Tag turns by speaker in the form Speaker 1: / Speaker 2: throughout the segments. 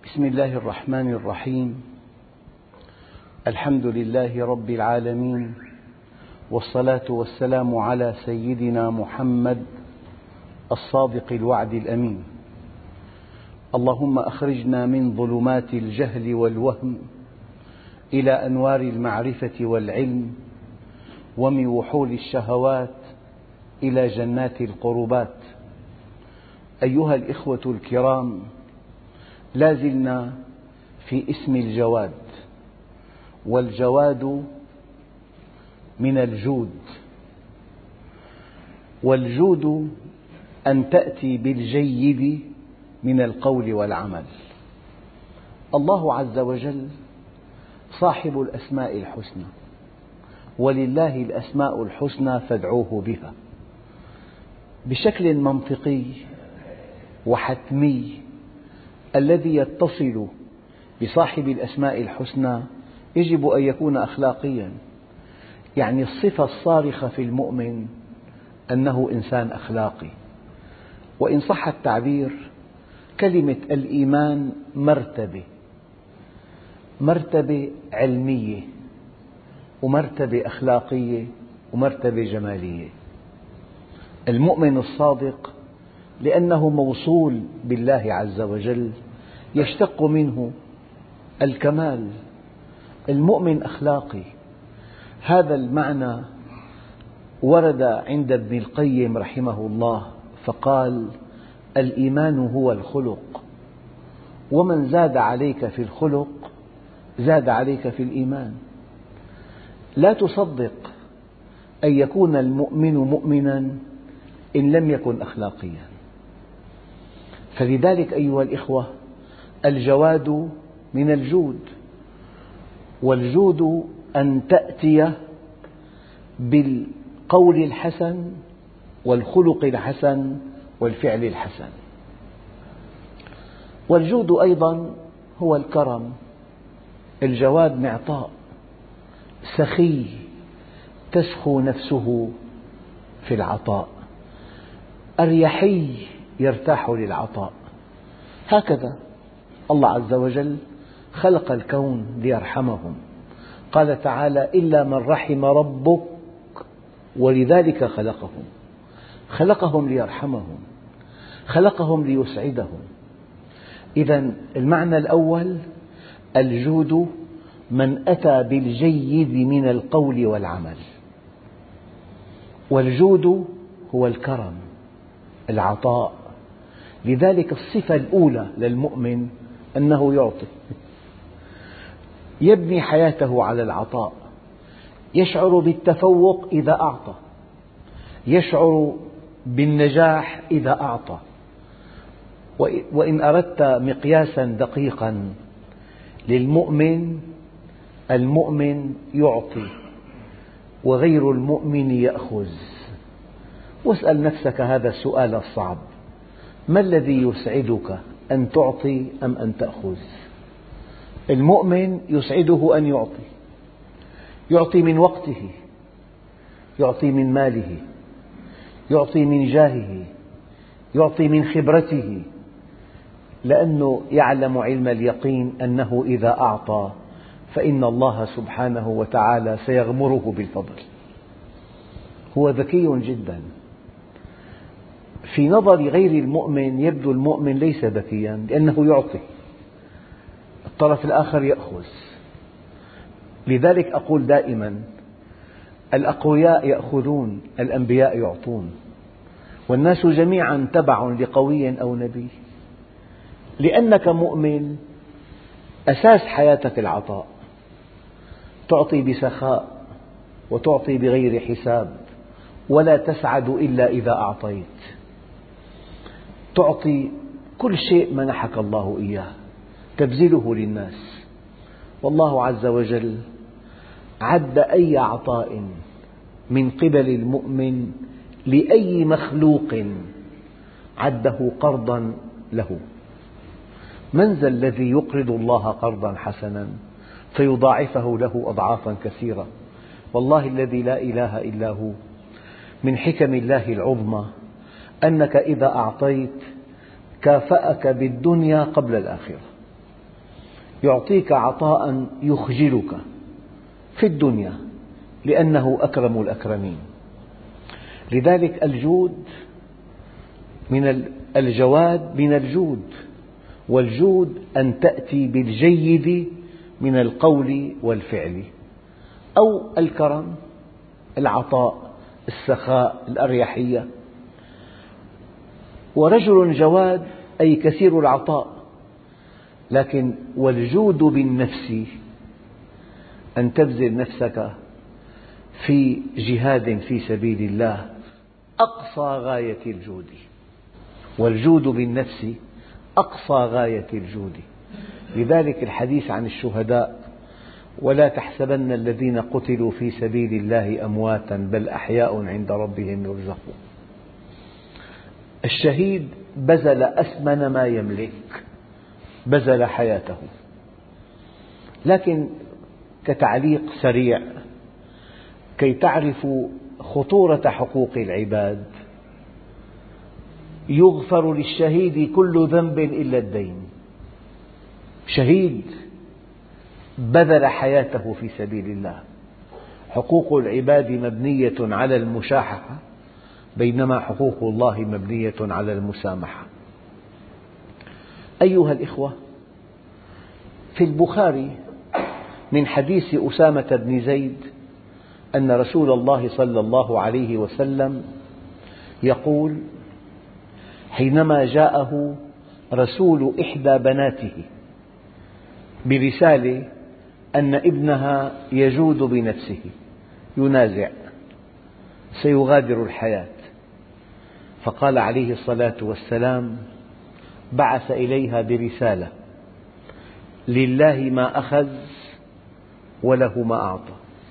Speaker 1: بسم الله الرحمن الرحيم. الحمد لله رب العالمين، والصلاة والسلام على سيدنا محمد الصادق الوعد الأمين. اللهم أخرجنا من ظلمات الجهل والوهم إلى أنوار المعرفة والعلم، ومن وحول الشهوات إلى جنات القربات. أيها الإخوة الكرام، لا زلنا في اسم الجواد، والجواد من الجود، والجود أن تأتي بالجيد من القول والعمل. الله عز وجل صاحب الأسماء الحسنى، ولله الأسماء الحسنى فادعوه بها. بشكل منطقي وحتمي الذي يتصل بصاحب الأسماء الحسنى يجب أن يكون أخلاقياً، يعني الصفة الصارخة في المؤمن أنه إنسان أخلاقي. وإن صح التعبير، كلمة الإيمان مرتبة علمية، ومرتبة أخلاقية، ومرتبة جمالية. المؤمن الصادق لأنه موصول بالله عز وجل يشتق منه الكمال. المؤمن أخلاقي، هذا المعنى ورد عند ابن القيم رحمه الله فقال: الإيمان هو الخلق، ومن زاد عليك في الخلق زاد عليك في الإيمان. لا تصدق أن يكون المؤمن مؤمنا إن لم يكن أخلاقيا. فلذلك أيها الإخوة، الجواد من الجود، والجود أن تأتي بالقول الحسن والخلق الحسن والفعل الحسن. والجود أيضا هو الكرم. الجواد معطاء سخي تسخو نفسه في العطاء، أريحي يرتاح للعطاء. هكذا الله عز وجل خلق الكون ليرحمهم. قال تعالى: إلا من رحم ربك ولذلك خلقهم. خلقهم ليرحمهم، خلقهم ليسعدهم. إذن المعنى الأول: الجود من أتى بالجيد من القول والعمل. والجود هو الكرم، العطاء. لذلك الصفة الأولى للمؤمن أنه يعطي، يبني حياته على العطاء، يشعر بالتفوق إذا أعطى، يشعر بالنجاح إذا أعطى. وإن أردت مقياسا دقيقا للمؤمن، المؤمن يعطي وغير المؤمن يأخذ. واسأل نفسك هذا السؤال الصعب: ما الذي يسعدك، أن تعطي أم أن تأخذ؟ المؤمن يسعده أن يعطي، يعطي من وقته، يعطي من ماله، يعطي من جاهه، يعطي من خبرته، لأنه يعلم علم اليقين أنه إذا أعطى فإن الله سبحانه وتعالى سيغمره بالفضل. هو ذكي جدا. في نظر غير المؤمن يبدو المؤمن ليس ذكيا لأنه يعطي، الطرف الآخر يأخذ. لذلك أقول دائما: الأقوياء يأخذون، الأنبياء يعطون، والناس جميعا تبع لقوي أو نبي. لأنك مؤمن أساس حياتك العطاء، تعطي بسخاء وتعطي بغير حساب، ولا تسعد إلا إذا أعطيت. تعطي كل شيء منحك الله إياه، تبذله للناس. والله عز وجل عد أي عطاء من قبل المؤمن لأي مخلوق عده قرضا له. من ذا الذي يقرض الله قرضا حسنا فيضاعفه له أضعافا كثيرة؟ والله الذي لا إله إلا هو، من حكم الله العظمى أنك إذا أعطيت كافأك بالدنيا قبل الآخرة. يعطيك عطاء يخجلك في الدنيا لأنه أكرم الأكرمين. لذلك الجود من الجواد من الجود، والجود أن تأتي بالجيد من القول والفعل، أو الكرم، العطاء، السخاء، الأريحية. ورجل جواد أي كثير العطاء، لكن والجود بالنفس أن تبذل نفسك في جهاد في سبيل الله أقصى غاية الجود، والجود بالنفس أقصى غاية الجود. لذلك الحديث عن الشهداء: ولا تحسبن الذين قتلوا في سبيل الله أمواتا بل أحياء عند ربهم يرزقون. الشهيد بذل أثمن ما يملك، بذل حياته. لكن كتعليق سريع كي تعرفوا خطورة حقوق العباد: يغفر للشهيد كل ذنب إلا الدين. شهيد بذل حياته في سبيل الله. حقوق العباد مبنية على المشاحة، بينما حقوق الله مبنية على المسامحة. أيها الإخوة، في البخاري من حديث أسامة بن زيد أن رسول الله صلى الله عليه وسلم يقول: حينما جاءه رسول إحدى بناته برسالة أن ابنها يجود بنفسه، ينازع، سيغادر الحياة، فقال عليه الصلاة والسلام: بعث إليها برسالة: لله ما أخذ وله ما أعطى.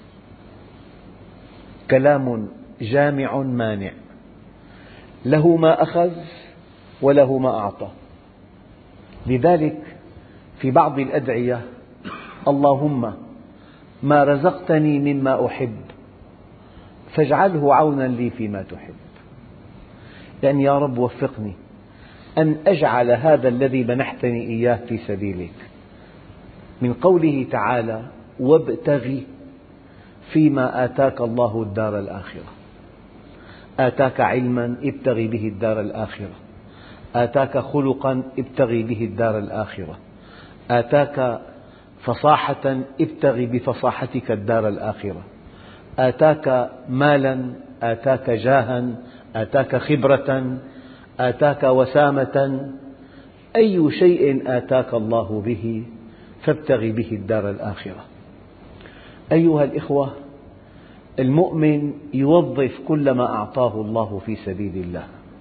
Speaker 1: كلام جامع مانع، له ما أخذ وله ما أعطى. لذلك في بعض الأدعية: اللهم ما رزقتني مما أحب فاجعله عونا لي فيما تحب. يعني يا رب وفقني أن أجعل هذا الذي منحتني إياه في سبيلك. من قوله تعالى: وابتغ فيما آتاك الله الدار الآخرة. آتاك علما ابتغ به الدار الآخرة، آتاك خلقا ابتغ به الدار الآخرة، آتاك فصاحة ابتغ بفصاحتك الدار الآخرة، آتاك مالا، آتاك جاها، آتاك خبرة، آتاك وسامة. أي شيء آتاك الله به فابتغ به الدار الآخرة. أيها الإخوة، المؤمن يوظف كل ما أعطاه الله في سبيل الله.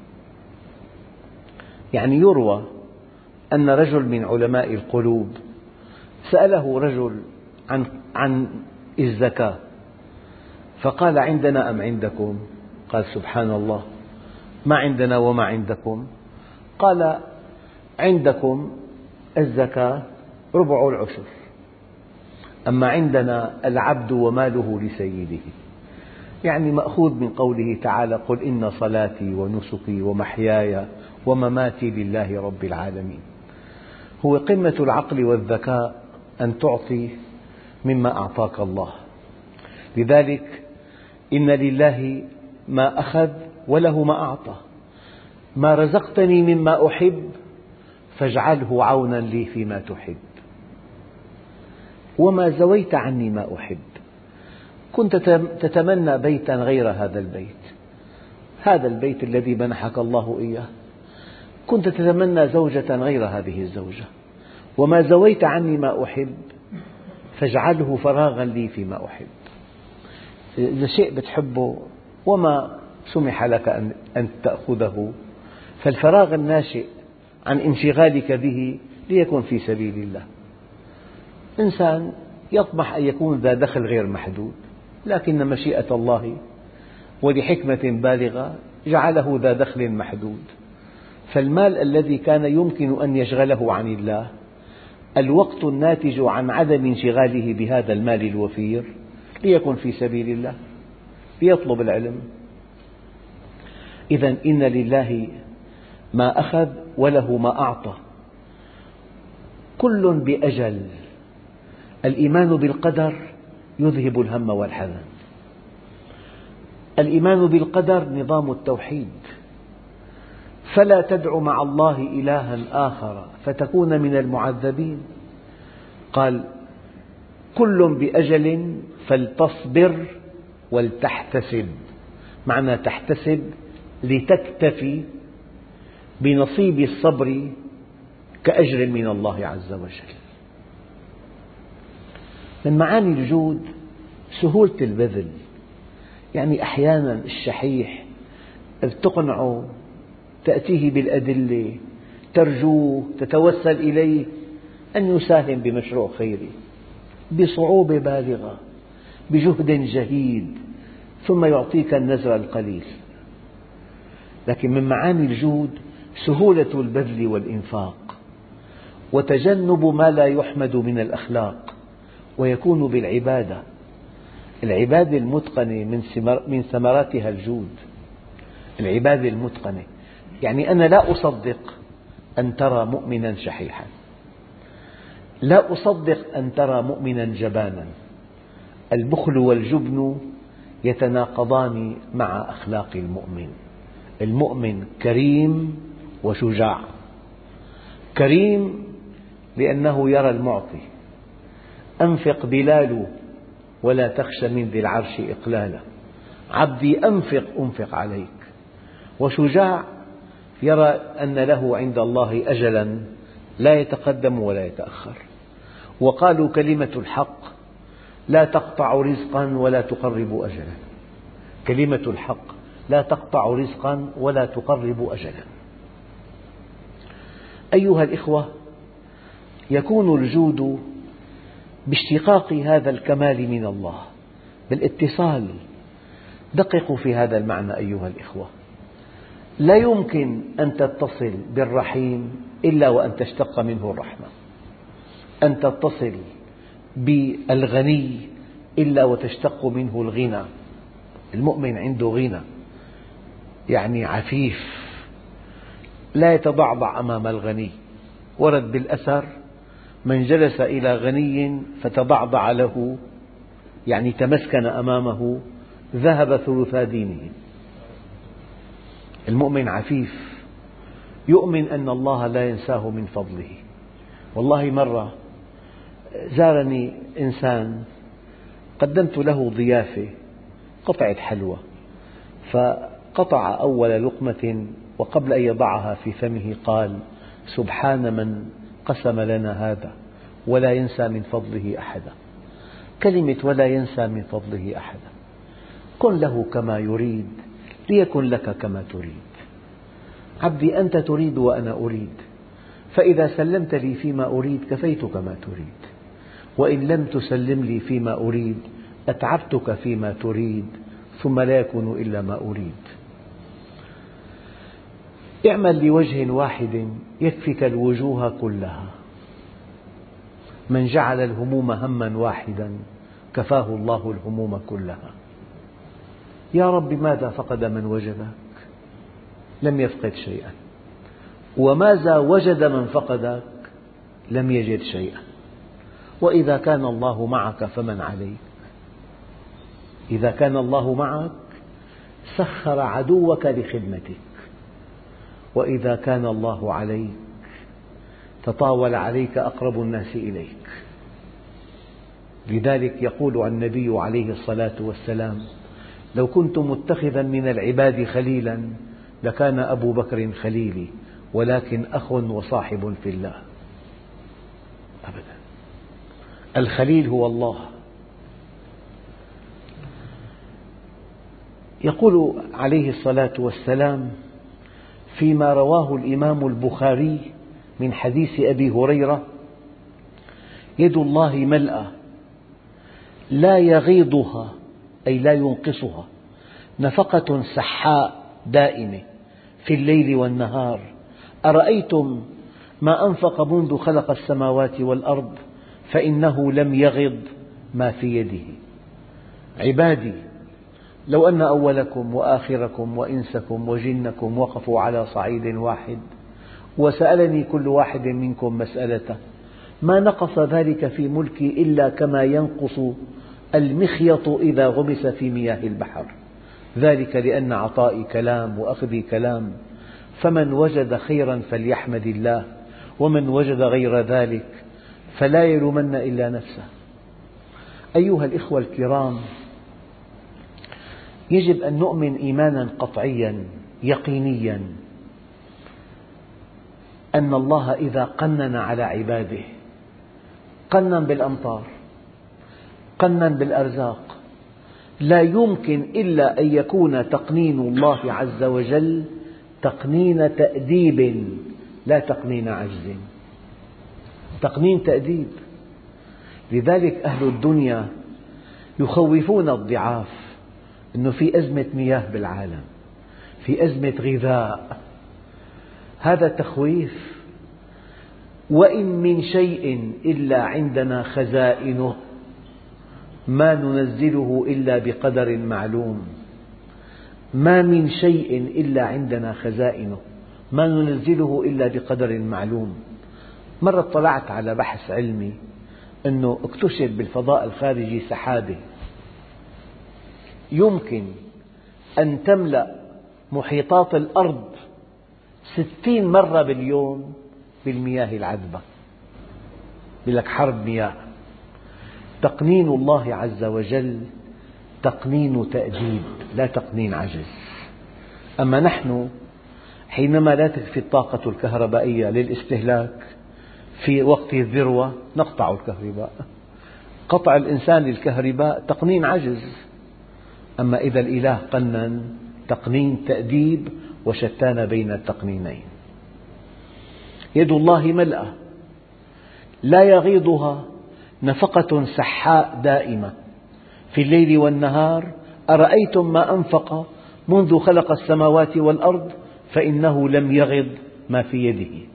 Speaker 1: يعني يروى أن رجل من علماء القلوب سأله رجل عن الزكاة، فقال: عندنا أم عندكم؟ قال: سبحان الله، ما عندنا وما عندكم؟ قال: عندكم الزكاة ربع العشر، أما عندنا العبد وماله لسيده. يعني مأخوذ من قوله تعالى: قل إن صلاتي ونسكي ومحياي ومماتي لله رب العالمين. هو قمة العقل والذكاء أن تعطي مما أعطاك الله. لذلك إن لله ما أخذ وله ما أعطى. ما رزقتني مما أحب فاجعله عونا لي فيما تحب، وما زويت عني ما أحب. كنت تتمنى بيتا غير هذا البيت، هذا البيت الذي منحك الله إياه. كنت تتمنى زوجة غير هذه الزوجة، وما زويت عني ما أحب فاجعله فراغا لي فيما أحب. إذا شيء بتحبه وما سمح لك أن تأخذه، فالفراغ الناشئ عن انشغالك به ليكن في سبيل الله. إنسان يطمح أن يكون ذا دخل غير محدود، لكن مشيئة الله ولحكمة بالغة جعله ذا دخل محدود. فالمال الذي كان يمكن أن يشغله عن الله، الوقت الناتج عن عدم انشغاله بهذا المال الوفير ليكن في سبيل الله، ليطلب العلم. إذن إن لله ما أخذ وله ما أعطى، كل بأجل. الإيمان بالقدر يذهب الهم والحزن. الإيمان بالقدر نظام التوحيد، فلا تدع مع الله إلها آخر فتكون من المعذبين. قال كل بأجل فلتصبر ولتحتسب، معنى تحتسب لتكتفي بنصيب الصبر كأجر من الله عز وجل. من معاني الجود سهولة البذل، يعني أحيانا الشحيح تقنعه، تأتيه بالأدلة، ترجوه، تتوسل إليه أن يساهم بمشروع خيري بصعوبة بالغة بجهد جهيد، ثم يعطيك النذر القليل. لكن من معاني الجود سهولة البذل والإنفاق، وتجنب ما لا يحمد من الأخلاق، ويكون بالعبادة. العبادة المتقنة من ثمراتها الجود. العبادة المتقنة يعني أنا لا أصدق أن ترى مؤمنا شحيحا، لا أصدق أن ترى مؤمنا جبانا. البخل والجبن يتناقضان مع أخلاق المؤمن. المؤمن كريم وشجاع. كريم لأنه يرى المعطي، أنفق بلال ولا تخش من ذي العرش إقلالا، عبدي أنفق عليك. وشجاع يرى أن له عند الله أجلا لا يتقدم ولا يتأخر. وقالوا كلمة الحق لا تقطع رزقا ولا تقرب أجلا. كلمة الحق لا تقطع رزقا ولا تقرب أجلا. أيها الإخوة، يكون الجود باشتقاق هذا الكمال من الله، بالاتصال. دققوا في هذا المعنى أيها الإخوة، لا يمكن أن تتصل بالرحيم إلا وأن تشتق منه الرحمة، أن تتصل بالغني إلا وتشتق منه الغنى. المؤمن عنده غنى، يعني عفيف، لا يتضعضع أمام الغني. ورد بالأثر من جلس إلى غني فتضعضع له، يعني تمسكن أمامه، ذهب ثلثا دينه. المؤمن عفيف، يؤمن أن الله لا ينساه من فضله. والله مرة زارني إنسان، قدمت له ضيافة، قطعة حلوى، فقطع أول لقمة وقبل أن يضعها في فمه قال سبحان من قسم لنا هذا ولا ينسى من فضله أحدا. كلمة ولا ينسى من فضله أحدا، كن له كما يريد ليكن لك كما تريد. عبدي أنت تريد وأنا أريد، فإذا سلمت لي فيما أريد كفيتك ما تريد، وإن لم تسلم لي فيما أريد أتعبتك فيما تريد، ثم لا يكون إلا ما أريد. اعمل لوجه واحد يكفك الوجوه كلها. من جعل الهموم هما واحدا كفاه الله الهموم كلها. يا رب ماذا فقد من وجدك؟ لم يفقد شيئا. وماذا وجد من فقدك؟ لم يجد شيئا. وإذا كان الله معك فمن عليك؟ إذا كان الله معك سخر عدوك لخدمتك، وإذا كان الله عليك تطاول عليك أقرب الناس إليك. لذلك يقول النبي عليه الصلاة والسلام لو كنت متخذا من العباد خليلا لكان أبو بكر خليلي، ولكن أخ وصاحب في الله. أبدا، الخليل هو الله. يقول عليه الصلاة والسلام فيما رواه الإمام البخاري من حديث أبي هريرة يد الله ملأى لا يغيضها أي لا ينقصها نفقة سحاء دائمة في الليل والنهار. أرأيتم ما أنفق منذ خلق السماوات والأرض فإنه لم يغض ما في يده. عبادي لو أن أولكم وآخركم وإنسكم وجنكم وقفوا على صعيد واحد وسألني كل واحد منكم مسألة ما نقص ذلك في ملكي إلا كما ينقص المخيط إذا غمس في مياه البحر، ذلك لأن عطائي كلام وأخذي كلام، فمن وجد خيرا فليحمد الله، ومن وجد غير ذلك فلا يلومن إلا نفسه. أيها الإخوة الكرام، يجب أن نؤمن إيمانا قطعيا يقينيا أن الله إذا قنن على عباده قنن بالأمطار، قنن بالأرزاق، لا يمكن إلا أن يكون تقنين الله عز وجل تقنين تأديب لا تقنين عجز، تقنين تأديب. لذلك أهل الدنيا يخوفون الضعاف أنه في أزمة مياه بالعالم، في أزمة غذاء، هذا تخويف. وإن من شيء إلا عندنا خزائنه ما ننزله إلا بقدر معلوم، ما من شيء إلا عندنا خزائنه ما ننزله إلا بقدر معلوم. مرة اطلعت على بحث علمي أنه اكتشف بالفضاء الخارجي سحابة يمكن أن تملأ محيطات الأرض 60 مرة باليوم بالمياه العذبة. يقول لك حرب مياه. تقنين الله عز وجل تقنين تأديب لا تقنين عجز. أما نحن حينما لا تكفي الطاقة الكهربائية للاستهلاك في وقت الذروة نقطع الكهرباء. قطع الإنسان للكهرباء تقنين عجز. أما إذا الإله قنن تقنين تأديب، وشتان بين التقنينين. يد الله ملأى لا يغيضها نفقة سحاء دائمة في الليل والنهار، أرأيتم ما أنفق منذ خلق السماوات والأرض فإنه لم يغض ما في يده.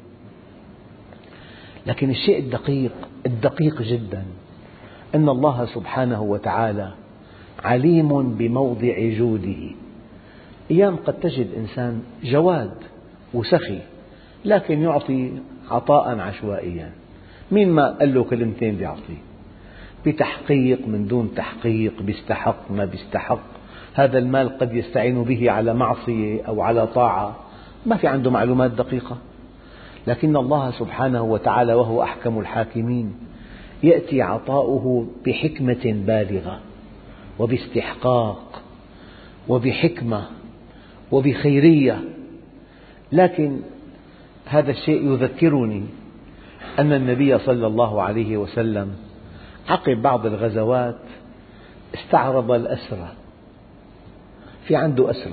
Speaker 1: لكن الشيء الدقيق جدا أن الله سبحانه وتعالى عليم بموضع جوده. أيام قد تجد إنسان جواد وسخي لكن يعطي عطاء عشوائيا، مين ما قال له كلمتين بيعطي، بتحقيق من دون تحقيق، بيستحق ما بيستحق. هذا المال قد يستعين به على معصية أو على طاعة، ما في عنده معلومات دقيقة. لكن الله سبحانه وتعالى وهو أحكم الحاكمين يأتي عطاؤه بحكمة بالغة وباستحقاق وبحكمة وبخيرية. لكن هذا الشيء يذكرني أن النبي صلى الله عليه وسلم عقب بعض الغزوات استعرض الأسرى، في عنده أسرى،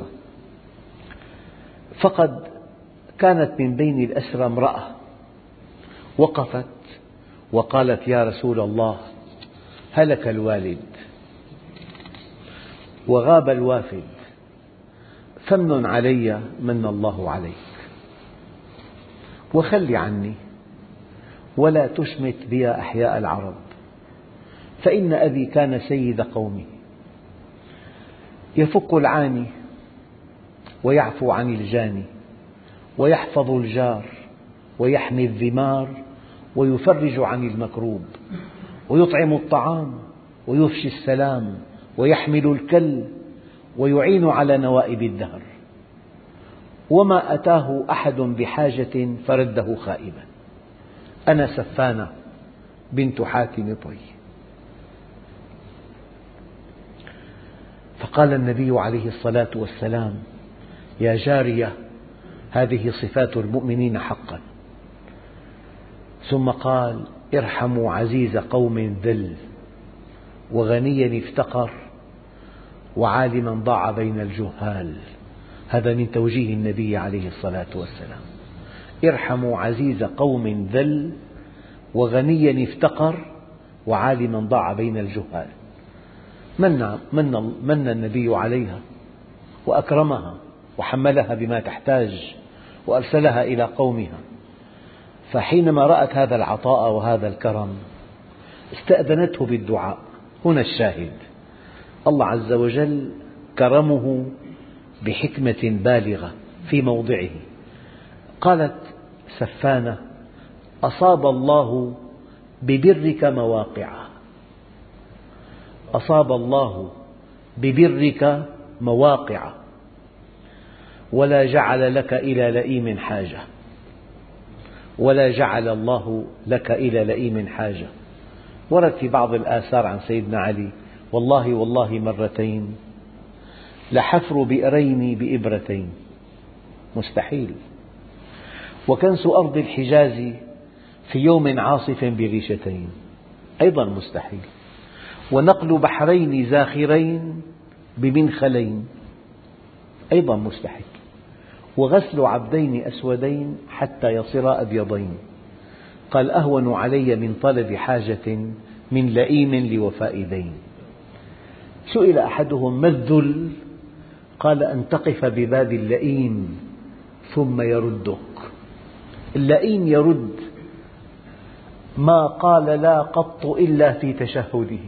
Speaker 1: فقد كانت من بين الأسرى امرأة وقفت وقالت: يا رسول الله، هلك الوالد وغاب الوافد، فمن علي من الله عليك، وخل عني ولا تشمت بي أحياء العرب، فإن أبي كان سيد قومه يفك العاني ويعفو عن الجاني ويحفظ الجار ويحمي الذمار ويفرج عن المكروب ويطعم الطعام ويفشي السلام ويحمل الكل ويعين على نوائب الدهر، وما أتاه أحد بحاجة فرده خائبا، أنا سفانة بنت حاتم طي. فقال النبي عليه الصلاة والسلام: يا جارية، هذه صفات المؤمنين حقا. ثم قال: ارحموا عزيز قوم ذل، وغنيا افتقر، وعالما ضاع بين الجهال. هذا من توجيه النبي عليه الصلاة والسلام. ارحموا عزيز قوم ذل، وغنيا افتقر، وعالما ضاع بين الجهال. من النبي عليها وأكرمها وحملها بما تحتاج وأرسلها إلى قومها، فحينما رأت هذا العطاء وهذا الكرم استأذنته بالدعاء. هنا الشاهد: الله عز وجل كرمه بحكمة بالغة في موضعه. قالت سفانة: أصاب الله ببرك مواقع، أصاب الله ببرك مواقع، ولا جعل لك إلى لئيم حاجة، ولا جعل الله لك إلى لئيم حاجة. ورد في بعض الآثار عن سيدنا علي: والله والله مرتين لحفر بئرين بإبرتين، مستحيل. وكنس أرض الحجاز في يوم عاصف بريشتين، أيضا مستحيل. ونقل بحرين زاخرين بمنخلين، أيضا مستحيل. وغسل عبدين أسودين حتى يصيرا أبيضين، قال: أهون علي من طلب حاجة من لئيم لوفاء دين. سئل أحدهم: ما الذل؟ قال: أن تقف بباب اللئيم ثم يردك. اللئيم يرد ما قال لا قط إلا في تشهده،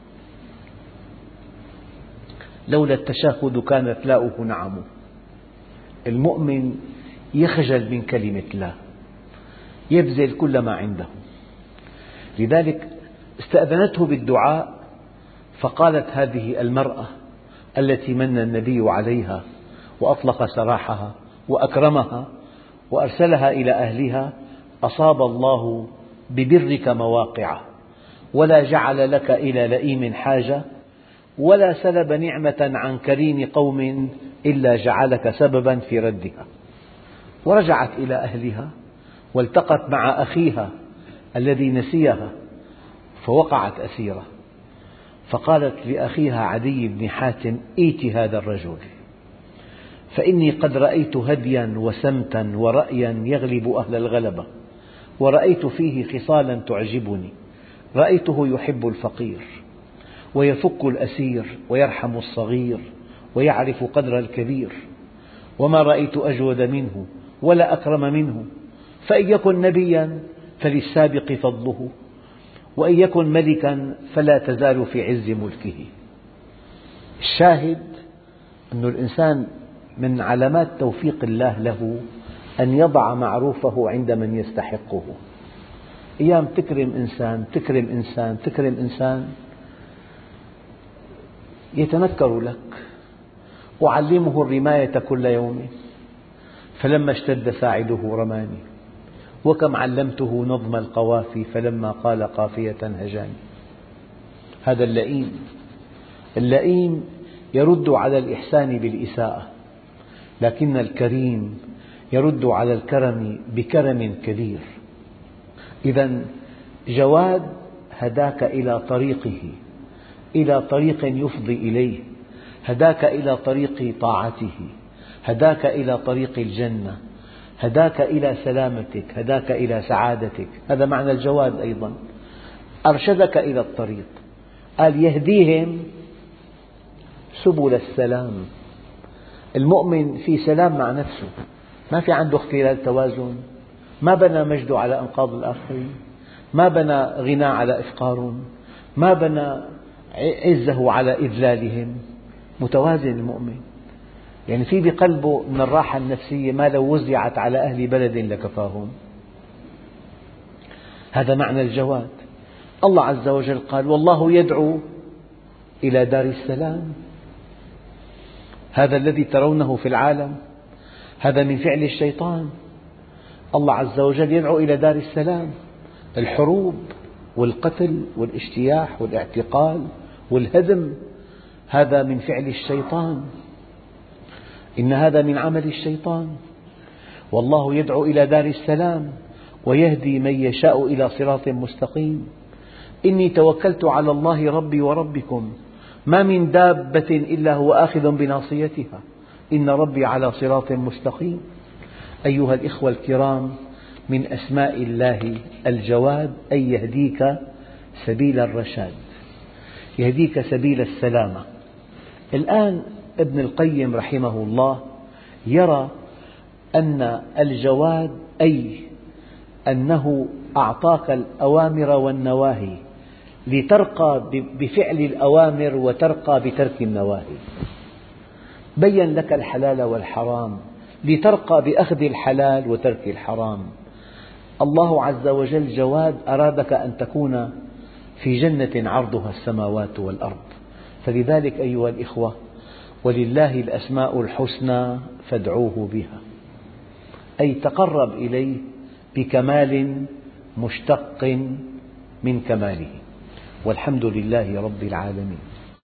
Speaker 1: لولا التشهد كانت لاؤه نعم. المؤمن يخجل من كلمة لا، يبذل كل ما عنده. لذلك استأذنته بالدعاء، فقالت هذه المرأة التي من النبي عليها وأطلق سراحها وأكرمها وأرسلها إلى أهلها: أصاب الله ببرك مواقع، ولا جعل لك إلى لئيم حاجة، ولا سلب نعمة عن كريم قوم إلا جعلك سببا في ردها. ورجعت إلى أهلها والتقت مع أخيها الذي نسيها، فوقعت أسيرة، فقالت لأخيها عدي بن حاتم: ائت هذا الرجل، فإني قد رأيت هديا وسمتا ورأيا يغلب أهل الغلبة، ورأيت فيه خصالا تعجبني. رأيته يحب الفقير ويفك الأسير ويرحم الصغير ويعرف قدر الكبير، وما رأيت أجود منه ولا أكرم منه. فإن يكن نبيا فللسابق فضله، وإن يكن ملكا فلا تزال في عز ملكه. الشاهد أن الإنسان من علامات توفيق الله له أن يضع معروفه عند من يستحقه. أيام تكرم إنسان تكرم إنسان تكرم إنسان يتنكر لك. أعلمه الرماية كل يوم، فلما اشتد ساعده رماني، وكم علمته نظم القوافي فلما قال قافية هجاني. هذا اللئيم. اللئيم يرد على الإحسان بالإساءة، لكن الكريم يرد على الكرم بكرم كبير. إذا جواد هداك إلى طريقه، إلى طريق يفضي إليه، هداك إلى طريق طاعته، هداك إلى طريق الجنة، هداك إلى سلامتك، هداك إلى سعادتك. هذا معنى الجواد أيضا. أرشدك إلى الطريق، قال: يهديهم سبل السلام. المؤمن في سلام مع نفسه، ما في عنده اختلال توازن، ما بنى مجده على أنقاض الآخرين، ما بنى غنى على إفقار، ما بنى عزه على إذلالهم. متوازن المؤمن، يعني في بقلبه من الراحة النفسية ما لو وزعت على أهل بلد لكفاهم. هذا معنى الجواد. الله عز وجل قال: والله يدعو إلى دار السلام. هذا الذي ترونه في العالم هذا من فعل الشيطان. الله عز وجل يدعو إلى دار السلام. الحروب والقتل والاجتياح والاعتقال والهدم هذا من فعل الشيطان، إن هذا من عمل الشيطان. والله يدعو إلى دار السلام ويهدي من يشاء إلى صراط مستقيم. إني توكلت على الله ربي وربكم ما من دابة إلا هو آخذ بناصيتها إن ربي على صراط مستقيم. أيها الإخوة الكرام، من أسماء الله الجواد، أي يهديك سبيل الرشاد، يهديك سبيل السلامة. الآن ابن القيم رحمه الله يرى أن الجواد أي أنه أعطاك الأوامر والنواهي لترقى بفعل الأوامر وترقى بترك النواهي، بين لك الحلال والحرام لترقى بأخذ الحلال وترك الحرام، الله عز وجل جواد، أرادك أن تكون في جنة عرضها السماوات والأرض. فلذلك أيها الإخوة، ولله الأسماء الحسنى فادعوه بها، أي تقرب إليه بكمال مشتق من كماله. والحمد لله رب العالمين.